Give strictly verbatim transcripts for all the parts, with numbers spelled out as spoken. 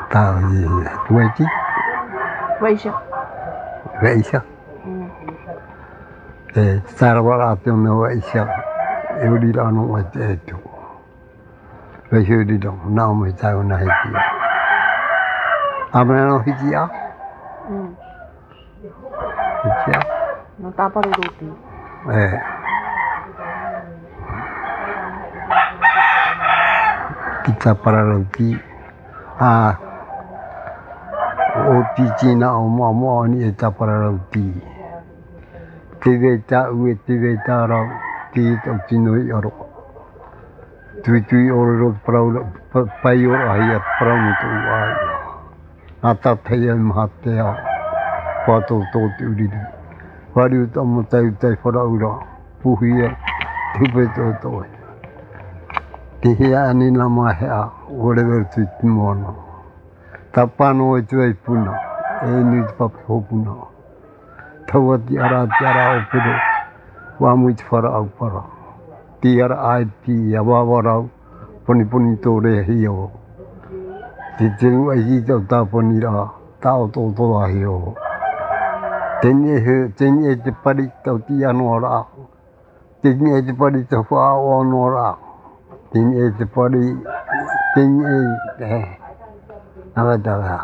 tao gì quay chứ vậy sao vậy sao eh sarwara tu no vậy sao yêu đi đâu nó vậy thế tu vậy yêu đi đâu nào mới tao này gì à mà nó gì à gì à nó ta phải roti eh kita para roti ah roti Cina oma oma ni kita para roti tiga ta uwe tiga ta ra ti to Cina ero tui tui oro para pai oro ai para mutu ai ata thaya mahatea pato to uri Wari uta mutai utai para ura puhia tupe to to Tihia ani nama hea whatever tu timono tapano e tu ai puna e ni pape hopuna tawa ti ara ti ara opere wa mu ti fara au para ti ara ai ti ava vara poni poni to re hio ti tinu ai ti ta poni ra ta to to a hio tenye he tenye ti pari to ti anora tenye ti pari to fa onora tenye ti pari tenye eh Nagadaga.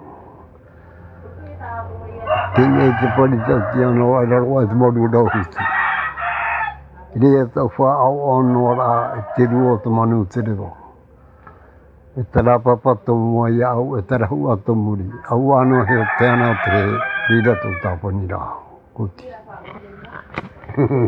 Tenye ti pari to ti anora was modu do hiti. Ria to fa onora ti ruo to manu ti ro. Etara papa to mo ya au etara hu to muri. Au ano he tena tre dira to ta ponira. Kuti.